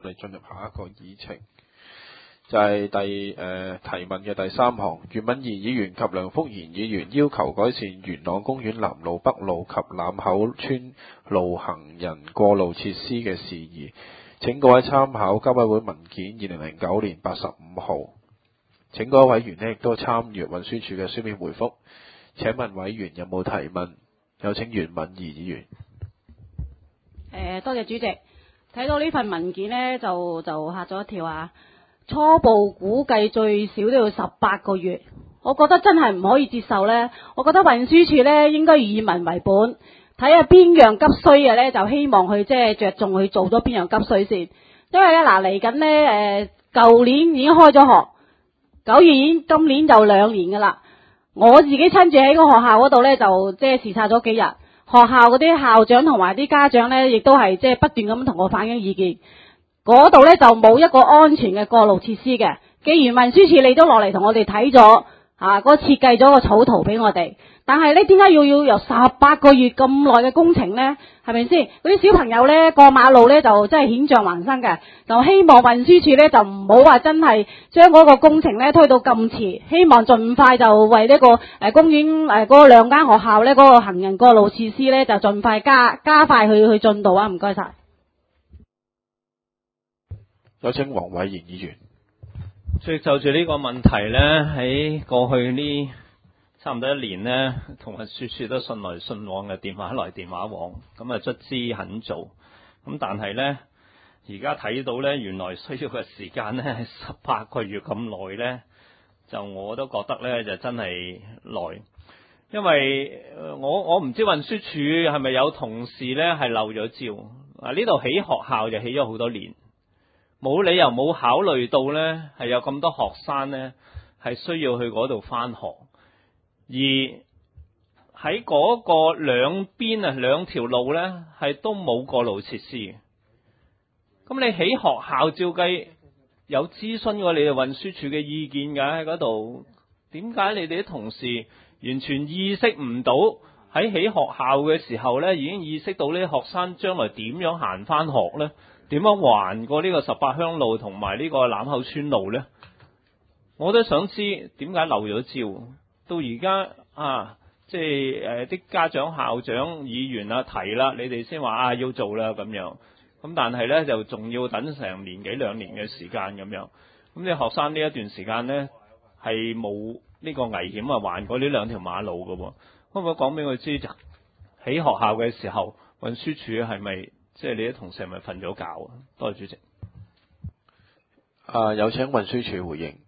我哋進入下一個議程，就係提問嘅第3項，袁敏儀議員及梁福賢議員要求改善元朗公園南路、北路及欖口村路行人過路設施嘅事宜，請各位參考交委會文件2009年85號。請各位委員亦都參閱運輸署嘅書面回覆。請問委員有冇提問？有請袁敏儀議員。 多謝主席。睇到呢份文件呢，就嚇咗一跳啊！初步估計最少都要18個月，我覺得真係唔可以接受呢。我覺得運輸署呢應該以民為本，睇下邊樣急需嘅呢，就希望佢即係着重去做咗邊樣急需先。因為呢，嚟緊呢，舊年已經開咗學，9月今年就2年噶啦。我自己親自喺個學校嗰度呢，就即係視察咗幾日。學校嗰啲校長同埋啲家長呢，亦都係即係不斷咁同我反映意見。嗰度呢，就冇一個安全嘅過路設施嘅。既然運輸署你都落嚟同我哋睇咗嗰個設計咗個草圖俾我哋，但係呢，點解要由18個月咁耐嘅工程呢？係咪先？嗰啲小朋友呢，過馬路呢，就真係險象環生嘅。就希望運輸署呢，就唔好話真係將嗰個工程呢推到咁遲，希望盡快就為呢個公園嗰個2間學校呢，嗰個行人過路設施呢，就盡快加快去進度啊！唔該晒。 有請黃偉賢議員。 就住呢個問題呢，喺過去呢差唔多1年呢，同運輸署都信來信往嘅電話來電話往，咁啊卒之肯做，咁但係呢，而家睇到呢，原來需要嘅時間呢係18個月咁耐呢，就我都覺得呢就真係耐，因為我唔知運輸署係咪有同事呢係漏咗招啊？呢度起學校就起咗好多年。冇理由冇考慮到呢係有咁多學生呢係需要去嗰度返學，而喺嗰個兩邊2條路呢係都冇過路設施嘅。咁你起學校照計有諮詢過你哋運輸署嘅意見㗎喺嗰度，點解你哋啲同事完全意識唔到喺起學校嘅時候呢已經意識到呢啲學生將來點樣行返學呢？點樣橫過呢個18鄉路同埋呢個欖口村路呢？我都想知點解漏咗招，到而家即係啲家長、校長、議員提啦，你哋先話要做啦咁樣。咁但係呢，就仲要等成年幾2年嘅時間咁樣。咁啲學生呢一段時間呢，係冇呢個危險橫過呢2條馬路㗎喎。可唔可以講俾佢知，就喺學校嘅時候，運輸署係咪？即係你啲同事係咪瞓咗覺啊？多謝主席。 有請運輸署回應。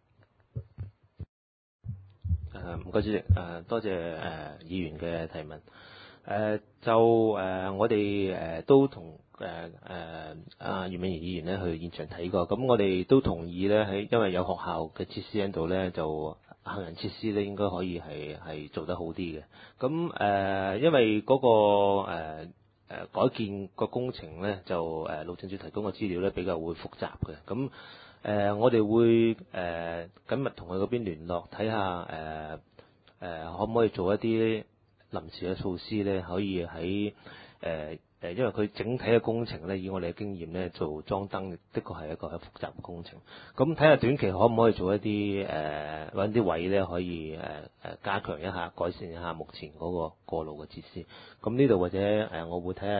唔該主席。多謝議員嘅提問。我哋都同袁敏儀議員呢去現場睇過，咁我哋都同意呢，因為有學校嘅設施喺度呢，就行人設施呢應該可以係做得好啲嘅。咁因為嗰個改建個工程呢，就路政署提供嘅資料呢比較會複雜嘅。咁我哋會緊密同佢嗰邊聯絡，睇下可唔可以做一啲臨時嘅措施呢，可以喺因為佢整體嘅工程呢，以我哋嘅經驗呢，做裝燈的確係一個複雜嘅工程。咁睇下短期可唔可以做一啲揾啲位呢，可以加強一下、改善一下目前嗰個過路嘅設施。咁呢度或者我會睇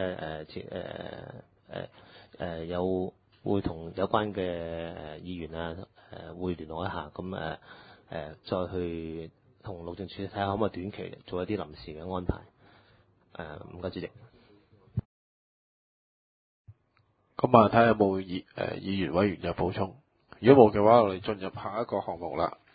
下會同有關嘅議員會聯絡一下，咁再去同路政署睇下可唔可以短期做一啲臨時嘅安排。唔該主席。 咁睇下有冇議員委員有補充。如果冇嘅話，我哋進入下一個項目啦。